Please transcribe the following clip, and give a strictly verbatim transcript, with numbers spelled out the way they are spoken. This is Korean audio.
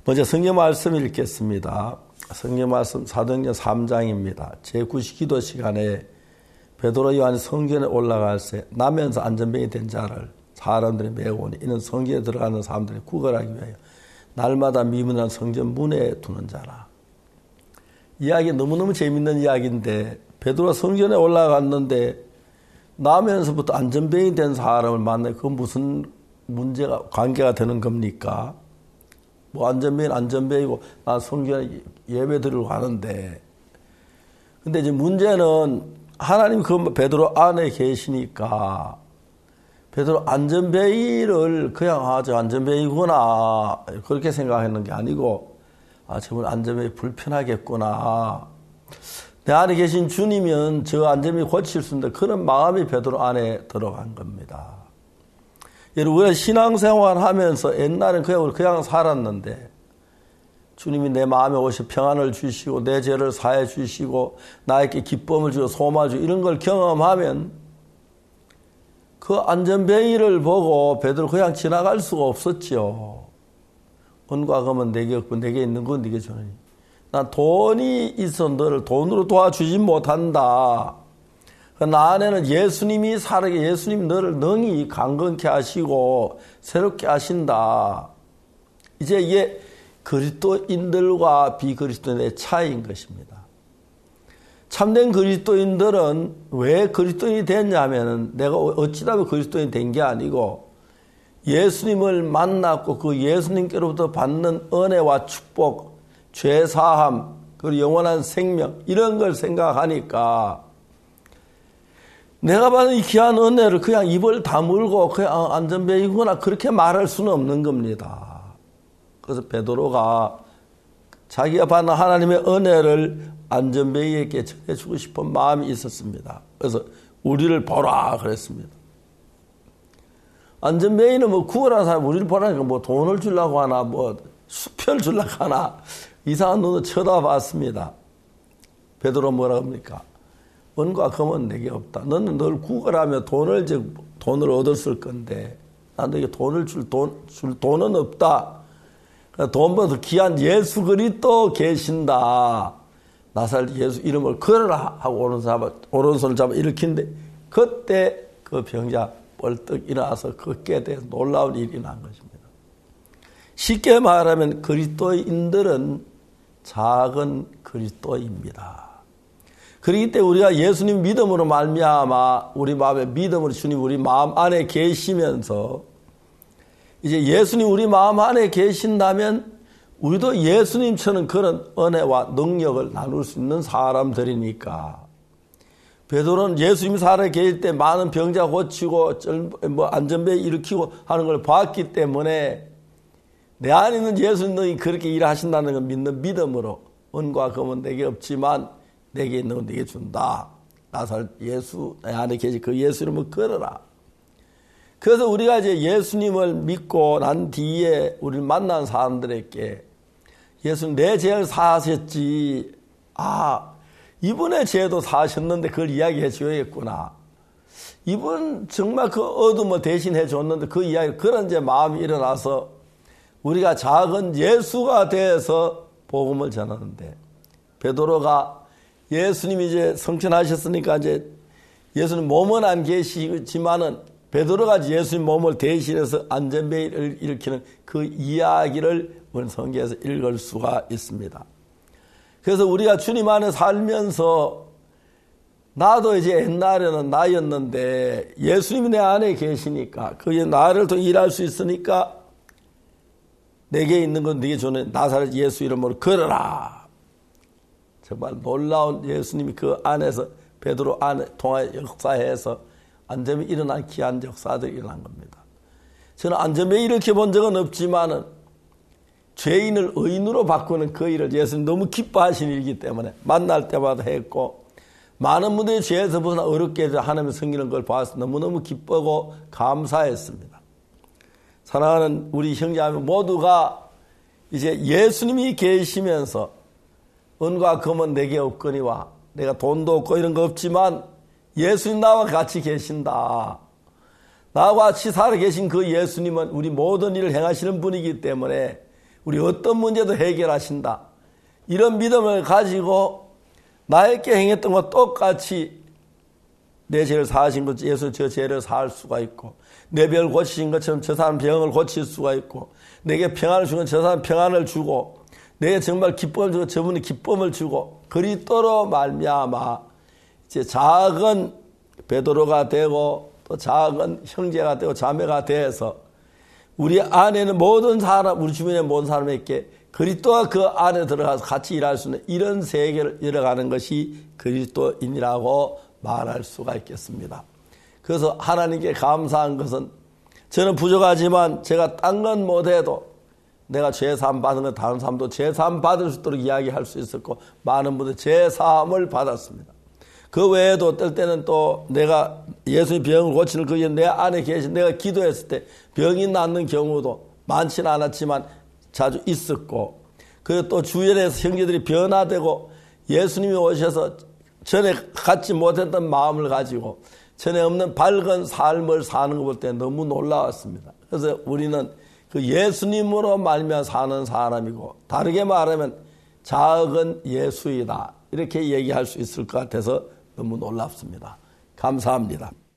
먼저 성경 말씀 읽겠습니다. 성경 말씀 사도행전 삼 장입니다. 제구식 기도 시간에 베드로 요한이 성전에 올라갈 때 나면서 안전병이 된 자를 사람들이 메우니 이는 성전에 들어가는 사람들이 구걸하기 위하여 날마다 미문한 성전 문에 두는 자라. 이야기 너무너무 재밌는 이야기인데 베드로가 성전에 올라갔는데 나면서부터 안전병이 된 사람을 만나요. 그건 무슨 문제가 관계가 되는 겁니까? 뭐 안전병은 안전병이고 나 성전에 예배 드리러 가는데 근데 이제 문제는 하나님 그 베드로 안에 계시니까 베드로 안전뱅이를 그냥 아, 저 안전뱅이구나 그렇게 생각했는 게 아니고 아, 저분 안전뱅이 불편하겠구나. 내 안에 계신 주님은 저 안전뱅이 고칠 수 있는데 그런 마음이 베드로 안에 들어간 겁니다. 여러분, 우리가 신앙생활 하면서 옛날엔 그냥, 그냥 살았는데 주님이 내 마음에 오셔 평안을 주시고 내 죄를 사해 주시고 나에게 기쁨을 주고 소망을 주고 이런 걸 경험하면 그 안전뱅이를 보고 베드로 그냥 지나갈 수가 없었죠. 은과 금은 내게 없고 내게 있는 건 네게 주느니 난 돈이 있어 너를 돈으로 도와주지 못한다. 나 안에는 예수님이 살게 예수님이 너를 능히 강건케 하시고 새롭게 하신다. 이제 이게 그리스도인들과 비그리스도인의 차이인 것입니다. 참된 그리스도인들은 왜 그리스도인이 됐냐면 내가 어찌다 그리스도인이 된 게 아니고 예수님을 만났고 그 예수님께로부터 받는 은혜와 축복, 죄사함, 그리고 영원한 생명 이런 걸 생각하니까 내가 받은 이 귀한 은혜를 그냥 입을 다물고 그냥 안전뱅이구나 그렇게 말할 수는 없는 겁니다. 그래서 베드로가 자기가 받는 하나님의 은혜를 안전뱅이에게 전해주고 싶은 마음이 있었습니다. 그래서 우리를 보라 그랬습니다. 안전뱅이는 뭐 구걸하는 사람 우리를 보라니까 뭐 돈을 주려고 하나 뭐 수표를 주려고 하나 이상한 눈으로 쳐다봤습니다. 베드로 뭐라 합니까? 은과 금은 내게 없다. 너는 널 구걸하며 돈을 이제 돈을 얻었을 건데 난 너에게 돈을 줄 돈 줄 돈은 없다. 돈 벌어서 귀한 예수 그리스도 계신다. 나살 예수 이름을 걸어라 하고 오른손 오른손을 잡아 일으키는데 그때 그 병자 벌떡 일어나서 그 깨대서 놀라운 일이 난 것입니다. 쉽게 말하면 그리스도인들은 작은 그리스도입니다. 그렇기 때문에 우리가 예수님 믿음으로 말미암아 우리 마음에 믿음으로 주님 우리 마음 안에 계시면서 이제 예수님 우리 마음 안에 계신다면 우리도 예수님처럼 그런 은혜와 능력을 나눌 수 있는 사람들이니까 베드로는 예수님이 살아 계실 때 많은 병자 고치고 뭐 안전벨 일으키고 하는 걸 봤기 때문에 내 안에 있는 예수님이 그렇게 일하신다는 걸 믿는 믿음으로 은과 금은 내게 없지만 내게 있는 건 내게 준다. 나살 예수 내 안에 계신 그 예수 이름을 걸어라. 그래서 우리가 이제 예수님을 믿고 난 뒤에 우리를 만난 사람들에게 예수님 내 죄를 사하셨지. 아, 이분의 죄도 사하셨는데 그걸 이야기해 줘야겠구나. 이분 정말 그 어둠을 대신해 줬는데 그 이야기, 그런 이제 마음이 일어나서 우리가 작은 예수가 돼서 복음을 전하는데 베드로가 예수님이 이제 성천하셨으니까 이제 예수님 몸은 안 계시지만은 베드로가 예수님 몸을 대신해서 안전뱅이를 일으키는 그 이야기를 우리 성경에서 읽을 수가 있습니다. 그래서 우리가 주님 안에 살면서 나도 이제 옛날에는 나였는데 예수님이 내 안에 계시니까 그게 나를 더 일할 수 있으니까 내게 있는 건 네게 주는 나사렛 예수 이름으로 걸어라. 정말 놀라운 예수님이 그 안에서 베드로 안에 통하여 역사해서 안전병이 일어난 귀한 역사들이 일어난 겁니다. 저는 안전병이 일으켜 본 적은 없지만은 죄인을 의인으로 바꾸는 그 일을 예수님 너무 기뻐하시는 일이기 때문에 만날 때마다 했고 많은 분들이 죄에서 벗어나 어렵게 하나님의 섬기는 걸 봐서 너무너무 기쁘고 감사했습니다. 사랑하는 우리 형제자매 모두가 이제 예수님이 계시면서 은과 금은 내게 없거니와 내가 돈도 없고 이런 거 없지만 예수님 나와 같이 계신다. 나와 같이 살아 계신 그 예수님은 우리 모든 일을 행하시는 분이기 때문에 우리 어떤 문제도 해결하신다. 이런 믿음을 가지고 나에게 행했던 것 똑같이 내 죄를 사하신 것 예수 저 죄를 사할 수가 있고, 내 병을 고치신 것처럼 저 사람 병을 고칠 수가 있고, 내게 평안을 주고 저 사람 평안을 주고, 내게 정말 기쁨을 주고 저분이 기쁨을 주고, 그리스도로 말미암아 이제 작은 베드로가 되고 또 작은 형제가 되고 자매가 돼서 우리 안에는 모든 사람, 우리 주변의 모든 사람에게 그리스도가 그 안에 들어가서 같이 일할 수 있는 이런 세계를 열어가는 것이 그리스도인이라고 말할 수가 있겠습니다. 그래서 하나님께 감사한 것은, 저는 부족하지만 제가 딴 건 못해도 내가 죄사함 받은 건 다른 사람도 죄사함 받을 수 있도록 이야기할 수 있었고, 많은 분들이 죄사함을 받았습니다. 그 외에도 어떨 때는 또 내가 예수의 병을 고치는 그 내 안에 계신 내가 기도했을 때 병이 낫는 경우도 많지는 않았지만 자주 있었고, 그리고 또 주변에서 형제들이 변화되고 예수님이 오셔서 전에 갖지 못했던 마음을 가지고 전에 없는 밝은 삶을 사는 거 볼 때 너무 놀라웠습니다. 그래서 우리는 그 예수님으로 말미암아 사는 사람이고, 다르게 말하면 작은 예수이다, 이렇게 얘기할 수 있을 것 같아서 너무 놀랍습니다. 감사합니다.